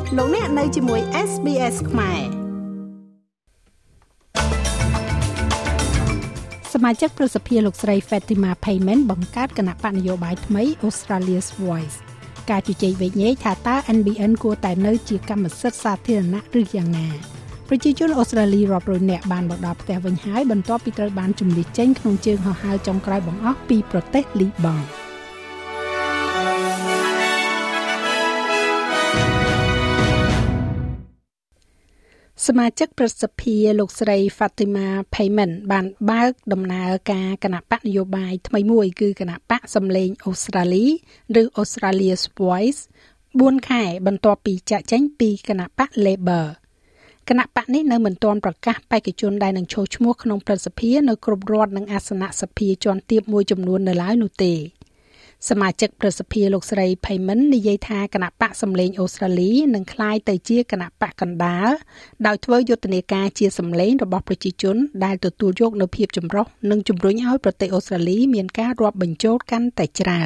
លោកអ្នកនៅជាមួយ SBS ខ្មែរសមាជិកប្រសិទ្ធិលោកស្រី Fatima Payment បង្កើតគណៈបកនយោបាយថ្មី Australia's Voice ការជជែកវែកញែកថាតើ NBN គួរតែនៅជាកម្មសិទ្ធិសាធារណៈឬយ៉ាងណាប្រជាជនអូស្ត្រាលីរាប់រយនាក់បានមកដល់ផ្ទះវិញហើយបន្ទាប់ពីត្រូវបានជម្លៀសចេញក្នុងជើងហោះហើរចុងក្រោយបង្អស់ពីប្រទេសលីបង់សមាជិកប្រសិទ្ធិលោកស្រី Fatima Payment បានបើកដំណើរការគណៈបកនយោបាយថ្មីមួយគឺគណៈបកសម្លេងអូស្ត្រាលីឬ Australia's Voice 4 ខែបន្ទាប់ពីចាក់ចេញពីគណៈបក Labor គណៈបកនេះនៅមិនទាន់ប្រកាសបេក្ខជនដែលនឹងចូលឈ្មោះក្នុងប្រសិទ្ធិនៅគ្រប់រដ្ឋនិងអាសនៈសភាជាន់ទាបមួយចំនួននៅឡើយនោះទេសមាជិកប្រសិទ្ធិលោកស្រី Payment និយាយថាគណៈបកសម្លេងអូស្ត្រាលីនឹងក្លាយទៅជាគណៈបកកណ្ដាលដោយធ្វើយុទ្ធនាការជាសម្លេងរបស់ប្រជាជនដែលទទួលយកនូវភាពចម្រុះនិងជំរុញឲ្យប្រទេសអូស្ត្រាលីមានការរាប់បញ្ចូលកាន់តែច្រើន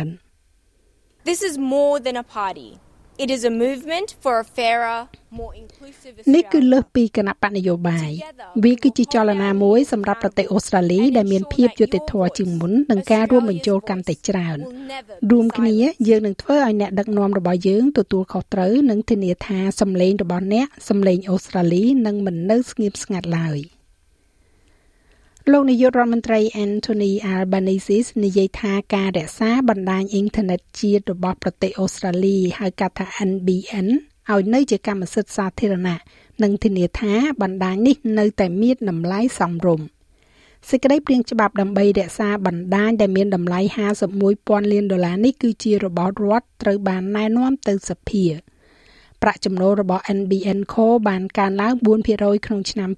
This is more than a party. It is a movement for a fairer, more inclusive Australia. នេះគឺលើសពីគណៈបកនយោបាយវាគឺជាចលនាមួយសម្រាប់ប្រទេសអូស្ត្រាលីដែលមានភាពយុត្តិធម៌ជាងមុននិងការរួមបញ្ចូលកាន់តែច្រើនរួមគ្នាយើងនឹងធ្វើឲ្យអ្នកដឹកនាំរបស់យើងទទួលខុសត្រូវនិងធានាថាសម្លេងរបស់អ្នកសម្លេងអូស្ត្រាលីនឹងមិននៅស្ងៀមស្ងាត់ឡើយលោកនាយករដ្ឋមន្ត្រី Anthony Albanese និយាយថាការរក្សាបណ្ដាញអ៊ីនធឺណិតជាតិរបស់ប្រទេសអូស្ត្រាលីហៅកាត់ថា NBN ឲ្យនៅជាកម្មសិទ្ធិសាធារណៈនិងធានាថាបណ្ដាញនេះនៅតែមានតម្លៃសមរម្យសេចក្តីព្រាងច្បាប់ដើម្បីរក្សាបណ្ដាញដែលមានតម្លៃ$51,000 លាននេះគឺជារបស់រដ្ឋត្រូវបានណែនាំទៅសភាប្រាក់ចំណូលរបស់ NBN Co បានកើនឡើង 4% ក្នុងឆ្នាំ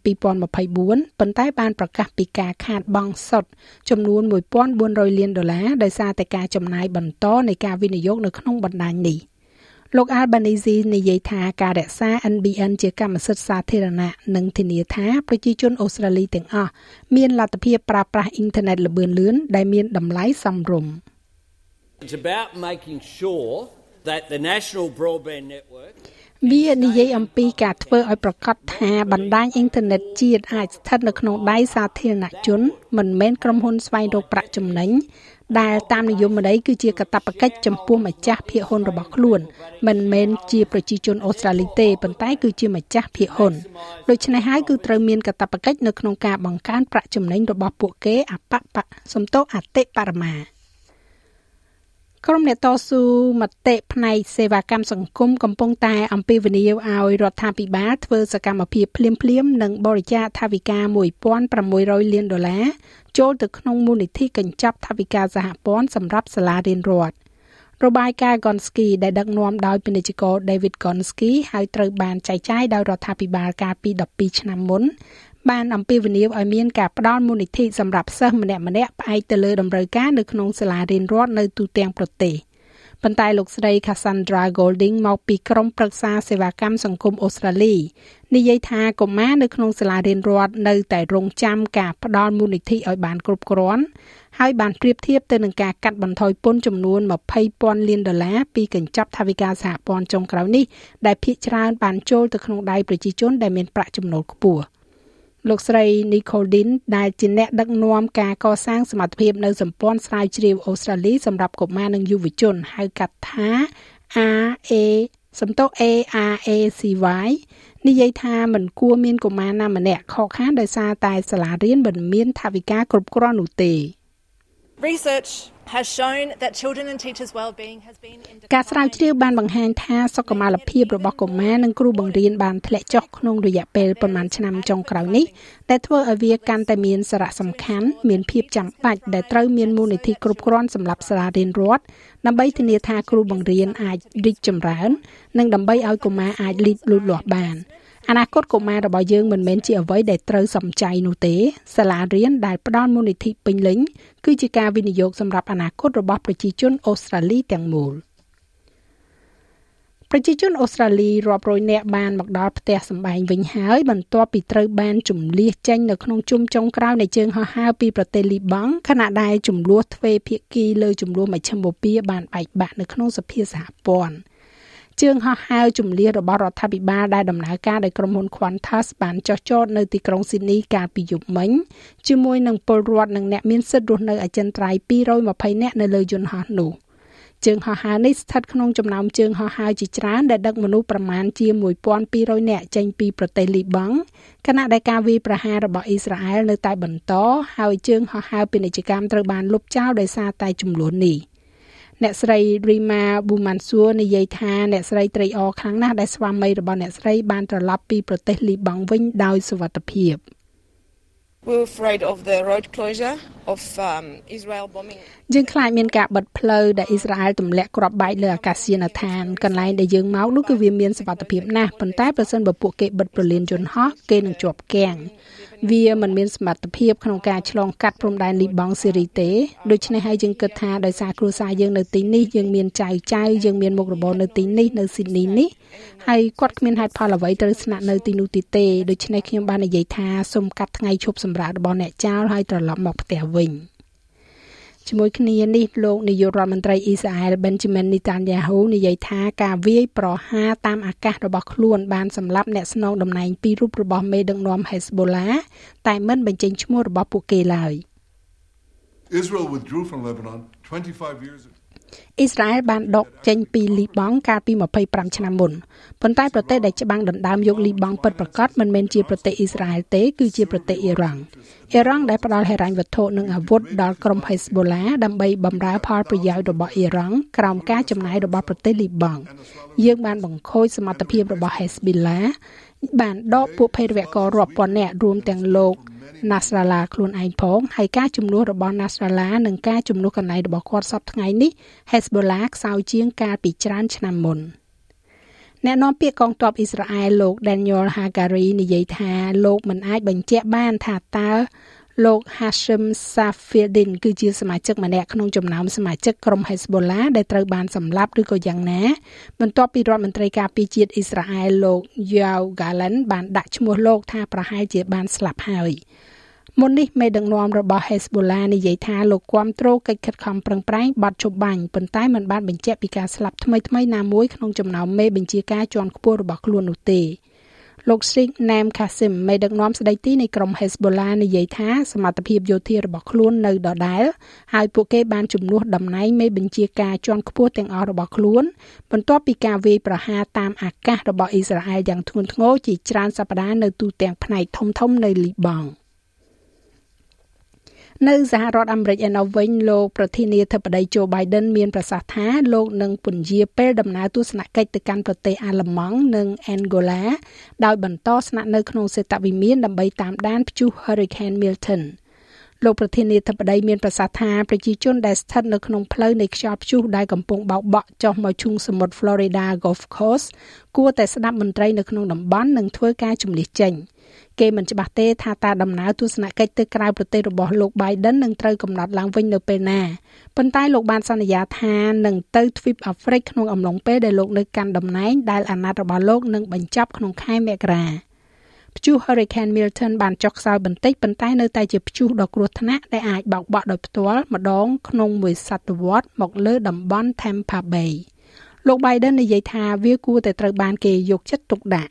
2024ប៉ុន្តែបានប្រកាសពីការខាតបង់សុទ្ធចំនួន$1,400 លានដោយសារតែការចំណាយបន្តនៃការវិនិយោគនៅក្នុងបណ្ដាញនេះលោក Albanese និយាយថាការរក្សា NBN ជាកម្មសិទ្ធិសាធារណៈនិងធានាថាប្រជាជនអូស្ត្រាលីទាំងអស់មានលទ្ធភាពប្រើប្រាស់អ៊ីនធឺណិតល្បឿនលឿនដែលមានតម្លៃសមរម្យ It's about making sure that the national broadband network វានិយាយអំពីការធ្វើឲ្យប្រកាសថាបណ្ដាញអ៊ីនធឺណិតជាតិអាចស្ថិតនៅក្នុងដៃសាធារណជនមិនមែនក្រុមហ៊ុនស្វែងរកប្រាក់ចំណេញដែលតាមនិយមន័យគឺជាកាតព្វកិច្ចចំពោះម្ចាស់ភាគហ៊ុនរបស់ខ្លួនមិនមែនជាប្រជាជនអូស្ត្រាលីទេប៉ុន្តែគឺជាម្ចាស់ភាគហ៊ុនដូច្នេះហើយគឺត្រូវមានកាតព្វកិច្ចនៅក្នុងការបង្កើនប្រាក់ចំណេញរបស់ពួកគេអតិបរមាក្រុមអ្នកតស៊ូមតិផ្នែកសេវាកម្មសង្គមកំពុងតែអំពាវនាវឲ្យរដ្ឋាភិបាលធ្វើសកម្មភាពភ្លាមៗនិងបរិច្ចាគថវិកា$1,600 លានចូលទៅក្នុងមូលនិធិកញ្ចប់ថវិកាសហព័ន្ធសម្រាប់សាលារៀនរដ្ឋរបាយការណ៍ Gonski ដែលដឹកនាំដោយពាណិជ្ជករ David Gonski ហើយត្រូវបានចែកចាយដោយរដ្ឋាភិបាលកាលពី12ឆ្នាំមុនបានអំពាវនាវឲ្យមានការផ្ដល់មូលនិធិសម្រាប់សិស្សម្នាក់ៗផ្អែកទៅលើតម្រូវការនៅក្នុងសាលារៀនរដ្ឋនៅទូទាំងប្រទេសប៉ុន្តែលោកស្រី Cassandra Golding មកពីក្រុមប្រឹក្សាសេវាកម្មសង្គមអូស្ត្រាលីនិយាយថាកុមារនៅក្នុងសាលារៀនរដ្ឋនៅតែរងចាំការផ្ដល់មូលនិធិឲ្យបានគ្រប់គ្រាន់ហើយបានប្រៀបធៀបទៅនឹងការកាត់បន្ថយពន្ធចំនួន$20,000 លានពីកញ្ចប់ថវិកាសហព័ន្ធចុងក្រោយនេះដែលភាគច្រើនបានចូលទៅក្នុងដៃប្រជាជនដែលមានប្រាក់ចំណូលខ្ពស់លោកស្រី Nicole Dean ដែលជាអ្នកដឹកនាំការកសាងសមត្ថភាពនៅសម្ព័ន្ធស្រាវជ្រាវអូស្ត្រាលីសម្រាប់កុមារនិងយុវជនហៅកាត់ថា ARACY និយាយថាមិនគួរមានកុមារណាម្នាក់ខកខានដោយសារតែសាលារៀនមិនមានថវិកាគ្រប់គ្រាន់នោះទេ Research has shown that children and teachers' well-being has been in decline. ការស្រាវជ្រាវបានបង្ហាញថាសុខុមាលភាពរបស់កុមារនិងគ្រូបង្រៀនបានធ្លាក់ចុះក្នុងរយៈពេលប្រមាណឆ្នាំចុងក្រោយនេះដែលធ្វើឲ្យវាកាន់តែមានសារៈសំខាន់មានភាពចាំបាច់ដែលត្រូវមានមូលនិធិគ្រប់គ្រាន់សម្រាប់សាលារៀនរដ្ឋដើម្បីធានាថាគ្រូបង្រៀនអាចរីកចម្រើននិងដើម្បីឲ្យកុមារអាចលូតលាស់បានអនាគតកុមាររបស់យើងមិនមែនជាអ្វីដែលត្រូវសំចៃនោះទេសាលារៀនដែលផ្ដល់មូលនិធិពេញលេញគឺជាការវិនិយោគសម្រាប់អនាគតរបស់ប្រជាជនអូស្ត្រាលីទាំងមូលប្រជាជនអូស្ត្រាលីរាប់រយនាក់បានមកដល់ផ្ទះសម្បែងវិញហើយបន្ទាប់ពីត្រូវបានជម្លៀសចេញនៅក្នុងជុំចុងក្រោយនៃជើងហោះហើរពីប្រទេសលីបង់ខណៈដែលជម្លោះទ្វេភាគីលើជម្លោះមជ្ឈិមបូព៌ាបានបែកបាក់នៅក្នុងសភាសហព័ន្ធជើងហោះហើរជំនះរបស់រដ្ឋាភិបាលដែលដំណើរការដោយក្រុមហ៊ុន Qantas បានចុះចតនៅទីក្រុង Sydney កាលពីយប់មិញជាមួយនឹងពលរដ្ឋនិងអ្នកមានសិទ្ធិរស់នៅអចិន្ត្រៃយ៍220នាក់នៅលើយន្តហោះនោះជើងហោះហើរនេះស្ថិតក្នុងចំណោមជើងហោះហើរជាច្រើនដែលដឹកមនុស្សប្រមាណជា 1,200 នាក់ចេញពីប្រទេសលីបង់ខណៈដែលការវាយប្រហាររបស់អ៊ីស្រាអែលនៅតែបន្តហើយជើងហោះហើរពាណិជ្ជកម្មត្រូវបានលុបចោលដោយសារតែជម្លោះនេះអ្នកស្រី Rima Bumansur និយាយថាអ្នកស្រីត្រេកអរខ្លាំងណាស់ដែលស្វាមីរបស់អ្នកស្រីបានត្រឡប់ពីប្រទេសលីបង់វិញដោយសុវត្ថិភាព We were afraid of the road closure of Israel bombing. យើងខ្លាចមានការបិទផ្លូវដែលអ៊ីស្រាអែលទម្លាក់គ្រាប់បែកលើអាកាសយានដ្ឋានកន្លែងដែលយើងមកនោះគឺវាមានសុវត្ថិភាពណាស់ប៉ុន្តែប្រសិនបើពួកគេបិទព្រលានយន្តហោះគេនឹងជាប់គាំងវាមិនមានសមត្ថភាពក្នុងការឆ្លងកាត់ព្រំដែនលីបង់សេរីទេដូច្នេះហើយយើងគិតថាដោយសារគ្រួសារយើងនៅទីនេះយើងមានចៅយើងមានមុខរបរនៅទីនេះនៅស៊ីដនីនេះហើយគាត់គ្មានហេតុផលអ្វីត្រូវស្នាក់នៅទីនោះទីទេដូច្នេះខ្ញុំបាននិយាយថាសូមកាត់ថ្ងៃឈប់សម្រាករបស់អ្នកចៅហើយត្រឡប់មកផ្ទះវិញជាមួយគ្នានេះលោកនាយករដ្ឋមន្ត្រីអ៊ីស្រាអែល Benjamin Netanyahu និយាយថាការវាយប្រហារតាមអាកាសរបស់ខ្លួនបានសម្លាប់អ្នកស្នងតំណែងពីររូបរបស់មេដឹកនាំ Hezbollah តែមិនបញ្ចេញឈ្មោះរបស់ពួកគេឡើយ Israel withdrew from Lebanon 25 years ago. អ៊ីស្រាអែលបានដកចេញពីលីបង់កាលពី25ឆ្នាំមុនប៉ុន្តែប្រទេសដែលច្បាំងដណ្ដើមយកលីបង់ពិតប្រាកដមិនមែនជាប្រទេសអ៊ីស្រាអែលទេគឺជាប្រទេសអ៊ីរ៉ង់ដែលផ្ដល់ហិរញ្ញវត្ថុនិងអាវុធដល់ក្រុម Hezbollah ដើម្បីបម្រើផលប្រយោជន៍របស់អ៊ីរ៉ង់ក្រោមការចំណាយរបស់ប្រទេសលីបង់យើងបានបង្ខូចសមត្ថភាពរបស់ Hezbollah បានដកពួកភេរវកររាប់ពាន់នាក់រួមទាំងលោក Nasrallah ខ្លួនឯងផងហើយការជំនួសរបស់ Nasrallah និងការជំនួសកន្លែងរបស់គាត់សពថ្ងៃនេះ Hezbollah ខ្សោយជាងកាលពីច្រើនឆ្នាំមុនអ្នកនាំពាក្យកងទ័ពអ៊ីស្រាអែលលោក Daniel Hagari និយាយថាលោកមិនអាចបញ្ជាក់បានថាតើលោក Hashim Safieddin គឺជាសមាជិកម្នាក់ក្នុងចំណោមសមាជិកក្រុម Hezbollah ដែលត្រូវបានសម្លាប់ឬក៏យ៉ាងណាបន្ទាប់ពីរដ្ឋមន្ត្រីការពារជាតិអ៊ីស្រាអែលលោក Yoav Gallant បានដាក់ឈ្មោះលោកថាប្រហែលជាបានស្លាប់ហើយមុននេះមេដឹកនាំរបស់ Hezbollah និយាយថាលោកគាំទ្រកិច្ចខិតខំប្រឹងប្រែងបទជបាញ់ប៉ុន្តែមិនបានបញ្ជាក់ពីការស្លាប់ថ្មីៗណាមួយក្នុងចំណោមមេបញ្ជាការជាន់ខ្ពស់របស់ខ្លួននោះទេលោក Sheikh Naim Qasim មេដឹកនាំស្ដីទីនៃក្រុម Hezbollah និយាយថាសមត្ថភាពយោធារបស់ខ្លួននៅដដែលហើយពួកគេបានជំនួសតំណែងមេបញ្ជាការជាន់ខ្ពស់ទាំងអស់របស់ខ្លួនបន្ទាប់ពីការវាយប្រហារតាមអាកាសរបស់អ៊ីស្រាអែលយ៉ាងធ្ងន់ធ្ងរជាច្រើនសប្តាហ៍នៅទូទាំងផ្នែកធំៗនៅលីបង់នៅសហរដ្ឋអាមេរិកឯណោះវិញលោកប្រធានាធិបតី Joe Biden មានប្រសាសន៍ថាលោកនឹងពន្យាពេលដំណើរទស្សនកិច្ចទៅកាន់ប្រទេសអាល្លឺម៉ង់និងអេងហ្គោឡាដោយបន្តស្នាក់នៅក្នុងសេតវិមានដើម្បីតាមដានព្យុះ Hurricane Milton លោកប្រធានាធិបតីមានប្រសាសន៍ថាប្រជាជនដែលស្ថិតនៅក្នុងផ្លូវនៃខ្យល់ព្យុះដែលកំពុងបោកបក់ចុះមកឈូងសមុទ្រ Florida Gulf Coast គួរតែស្ដាប់មន្ត្រីនៅក្នុងតំបន់និងធ្វើការជម្លៀសចេញគេមិនច្បាស់ទេថាតើដំណើរទស្សនកិច្ចទៅក្រៅប្រទេសរបស់លោក Biden នឹងត្រូវកំណត់ឡើងវិញនៅពេលណាប៉ុន្តែលោកបានសន្យាថានឹងទៅទ្វីបអាហ្វ្រិកក្នុងអំឡុងពេលដែលលោកនៅកាន់តំណែងដែលអាណត្តិរបស់លោកនឹងបញ្ចប់ក្នុងខែមករាព្យុះ Hurricane Milton បានចុះខ្សោយបន្តិចប៉ុន្តែនៅតែជាព្យុះដ៏គ្រោះថ្នាក់ដែលអាចបោកបក់ដោយផ្ទាល់ម្ដងក្នុងមួយសតវត្សមកលើតំបន់ Tampa Bay លោក Biden និយាយថាវាគួរតែត្រូវបានគេយកចិត្តទុកដាក់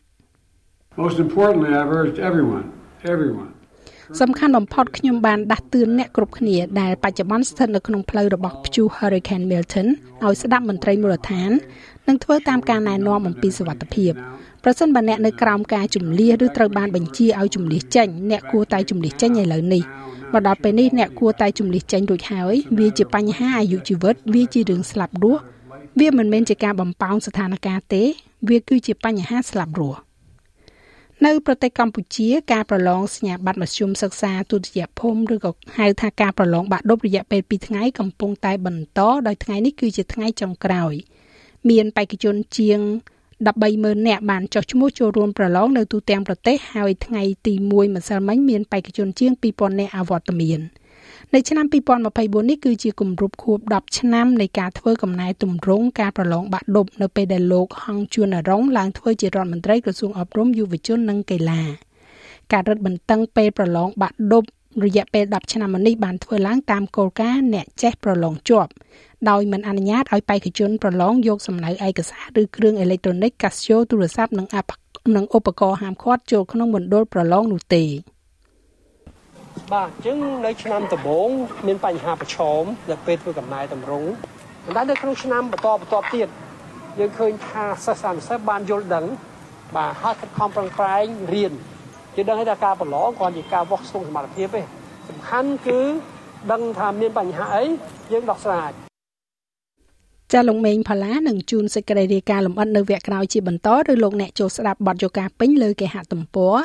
Most importantly, I've urged everyone. សំខាន់បំផុតខ្ញុំបានដាស់តឿនអ្នកគ្រប់គ្នាដែលបច្ចុប្បន្នស្ថិតនៅក្នុងផ្លូវរបស់ព្យុះ Hurricane Milton ឲ្យស្ដាប់មន្ត្រីមូលដ្ឋាននិងធ្វើតាមការណែនាំអំពីសុវត្ថិភាពប្រសិនបើអ្នកនៅក្រោមការជំលៀសឬត្រូវបានបញ្ជាឲ្យជំលៀសចេញអ្នកគួរតែជំលៀសចេញឥឡូវនេះមកដល់ពេលនេះអ្នកគួរតែជំលៀសចេញរួចហើយវាជាបញ្ហាអាយុជីវិតវាជារឿងស្លាប់រស់វាមិនមែនជាការបំផោងស្ថានភាពទេវាគឺជាបញ្ហាស្លាប់រស់នៅប្រទេសកម្ពុជាការប្រឡងសញ្ញាបត្រមធ្យមសិក្សាទុតិយភូមិឬក៏ហៅថាការប្រឡងបាក់ឌុបរយៈពេល2ថ្ងៃកំពុងតែបន្តដោយថ្ងៃនេះគឺជាថ្ងៃចុងក្រោយមានបេក្ខជនជាង 130,000 នាក់បានចុះឈ្មោះចូលរួមប្រឡងនៅទូទាំងប្រទេសហើយថ្ងៃទី1ម្សិលមិញមានបេក្ខជនជាង 2,000 នាក់អវត្តមាននៅឆ្នាំ2024នេះគឺជាគម្រប់ខួប10ឆ្នាំនៃការធ្វើកំណែទម្រង់ការប្រឡងបាក់ឌុបនៅពេលដែលលោកហងជួននរងឡើងធ្វើជារដ្ឋមន្ត្រីក្រសួងអប់រំយុវជននិងកីឡាការរឹតបន្តឹងពេលប្រឡងបាក់ឌុបរយៈពេល10ឆ្នាំនេះបានធ្វើឡើងតាមគោលការណ៍អ្នកចេះប្រឡងជាប់ដោយមិនអនុញ្ញាតឲ្យបេក្ខជនប្រឡងយកសំណៅឯកសារឬគ្រឿងអេឡិចត្រូនិក Casio ទូរស័ព្ទនិងឧបករណ៍ហាមឃាត់ចូលក្នុងមណ្ឌលប្រឡងនោះទេបាទអញ្ចឹងនៅឆ្នាំដំបូងមានបញ្ហាប្រឈមនៅពេលធ្វើកំណែតម្រង់ប៉ុន្តែនៅក្នុងឆ្នាំបន្តទៀតយើងឃើញថាសិស្សនិស្សិតបានយល់ដឹងបាទហើយខិតខំប្រឹងប្រែងរៀនយើងដឹងថាការប្រឡងគ្រាន់ជាការវាស់ស្ទង់សមត្ថភាពទេសំខាន់គឺដឹងថាមានបញ្ហាអីយើងដោះស្រាយចាលោកមេងផល្លានឹងជួនសេចក្តីរាយការណ៍លម្អិតនៅវគ្គក្រោយជាបន្តឬលោកអ្នកចូលស្ដាប់បទយកាពេញលើគេហទំព័រ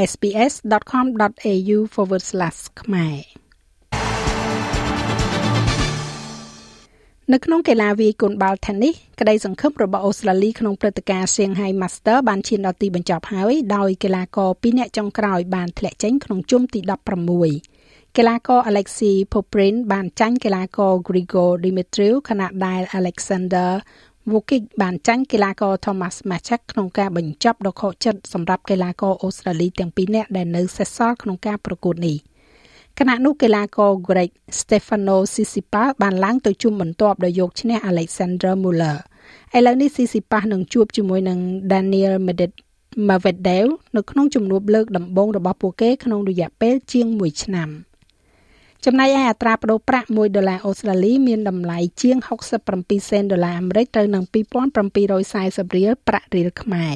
sbs.com.au/ ខ្មែរនៅក្នុងកីឡាវាយកូនបាល់ Tennis ក្តីសង្ឃឹមរបស់អូស្ត្រាលីក្នុងព្រឹត្តិការណ៍ Shanghai Master បានឈានដល់ទីបញ្ចប់ហើយដោយកីឡាករ2នាក់ចុងក្រោយបានធ្លាក់ចេញក្នុងជុំទី16កីឡាករ Alexei Poprin បានចាញ់កីឡាករ Grigor Dimitriv ខណៈដែល Alexander Vukic បានចាញ់កីឡាករ Thomas Machak ក្នុងការបញ្ចប់ដ៏ខកចិត្តសម្រាប់កីឡាករអូស្ត្រាលីទាំងពីរនាក់ដែលនៅសេសសល់ក្នុងការប្រកួតនេះខណៈនោះកីឡាករ Greg Stefanos Tsitsipas បានឡើងទៅជុំបន្ទាប់ដោយយកឈ្នះ Alexander Muller ឥឡូវនេះ Tsitsipas នឹងជួបជាមួយនឹង Daniel Medvedev នៅក្នុងជំនួបលើកដំបូងរបស់ពួកគេក្នុងរយៈពេលជាង1ឆ្នាំចំណែកឯអត្រាប្តូរប្រាក់$1អូស្ត្រាលីមានតម្លៃជាង67សេន$អាមេរិកទៅនឹង$2,740រៀលប្រាក់រៀលខ្មែរ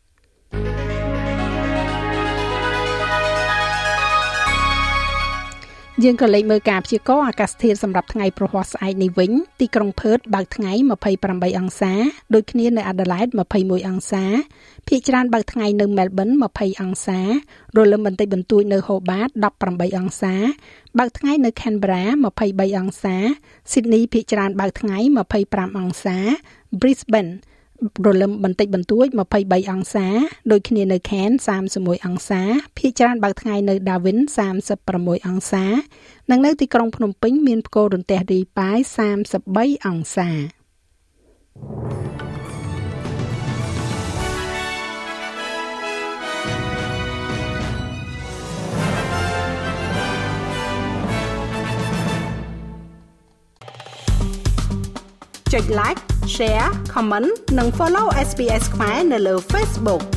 យើងក៏លេខមើលការព្យាករណ៍អាកាសធាតុសម្រាប់ថ្ងៃព្រហស្អែកនេះវិញទីក្រុងផឺតបើកថ្ងៃ28អង្សាដូចគ្នានៅអាដាលេដ21អង្សាភាគច្រើនបើកថ្ងៃនៅមែលប៊ន20អង្សារលឹមបន្តិចបន្តួចនៅហូបាត18អង្សាបើកថ្ងៃនៅខេនប៊េរ៉ា23អង្សាស៊ីដនីភាគច្រើនបើកថ្ងៃ25អង្សា Brisbane រលឹមបន្តិចបន្តួច23អង្សាដូចគ្នានៅ Cairns 31អង្សាភាគច្រើនបើកថ្ងៃនៅ Darwin 36អង្សានិងនៅទីក្រុងភ្នំពេញមានផ្គររន្ទះរាយប៉ាយ33អង្សាចុច like share comment និង follow SBS ខ្មែរនៅលើ Facebook